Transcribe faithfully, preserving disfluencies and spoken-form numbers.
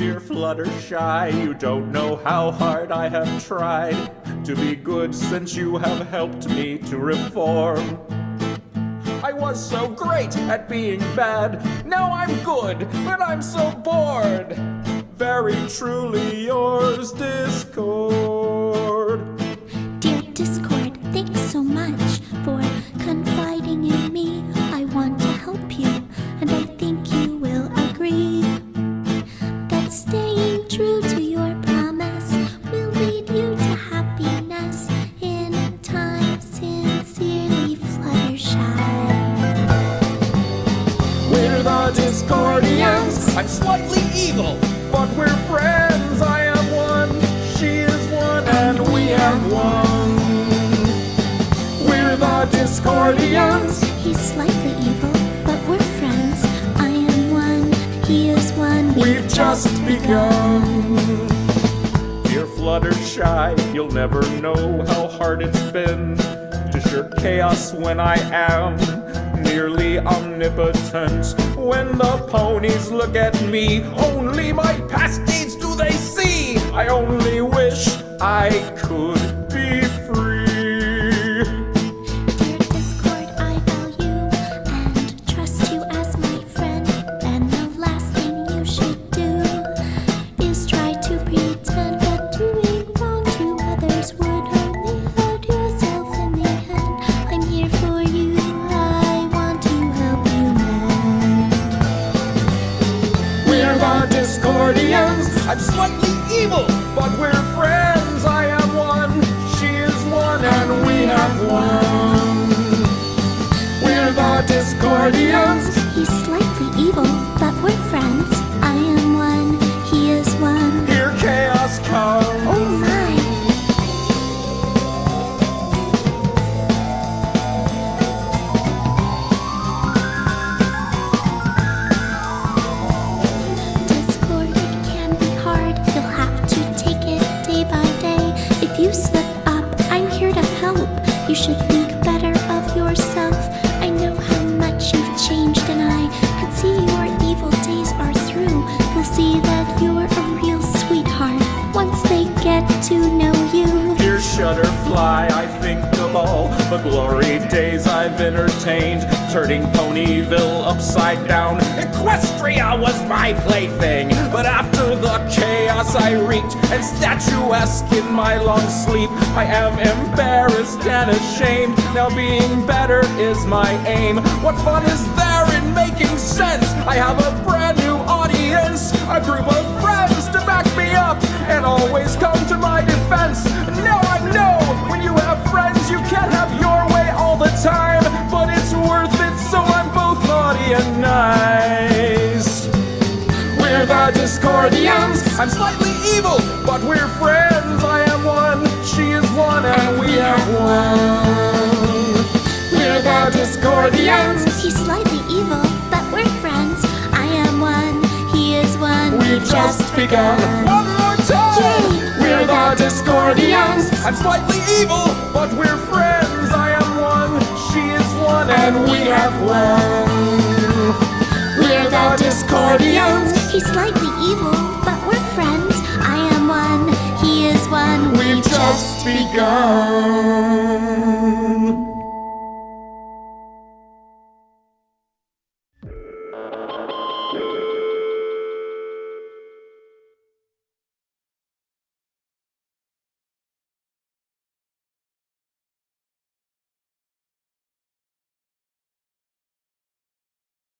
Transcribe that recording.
Dear Fluttershy, you don't know how hard I have tried to be good since you have helped me to reform. I was so great at being bad, now I'm good, but I'm so bored. Very truly yours, Discord. Dear Discord, thanks so much for confiding in me. I want to help you, and I think you will agree that staying true to your promise will lead you to happiness in time. Sincerely, Fluttershy. We're the Discordians. I'm slightly evil, but we're friends. I am one, she is one, and we have one. We're the Discordians. He's slightly evil, but we're friends. I am one, he is one. We've just begun. Dear Fluttershy, you'll never know how hard it's been to shirk chaos when I am nearly omnipotent. When the ponies look at me, only my past deeds do they see. I only wish I could be free. Dear Discord, I value and trust you as my friend. And the last thing you should do is try to pretend that doing wrong to others would only hurt yourself in the end. I'm here for you, I want to help you mend. We're the Discordians. I'm slightly evil, but we're friends. I am one, she is one, and we have one. We're the Discordians. He's slightly evil, but we're friends. I am one, he is one. Here chaos comes. Oh my! Discord, it can be hard. You'll have to take it day by day. If you slip up, I'm here to help. You should think better of yourself. I know how much you've changed, and I can see your evil days are through. You'll see that you're a real sweetheart once they get to know you. Dear Shutterfly, I think of all the glory days I've entertained, turning Ponyville upside down. Equestria was my plaything, but after the chaos I wreaked, and statuesque in my long sleep, I am embarrassed and ashamed. Now being better is my aim. What fun is there in making sense? I have a brand new audience, a group of friends to back me up and always come to my defense. Now I know when you have friends you can't have your way all the time, but it's worth it, so I'm both naughty and nice. We're the Discordians. I'm slightly evil, but we're friends. I am one, she is one, and we have one. We're the Discordians. He's slightly evil, but we're friends. I am one, he is one. We've just begun. One more time. Yay. We're the Discordians. I'm slightly evil, but we're friends. I am one, she is one, and we have one. We're the Discordians. He's slightly evil, but we're friends. I am one, he is one. We've just begun.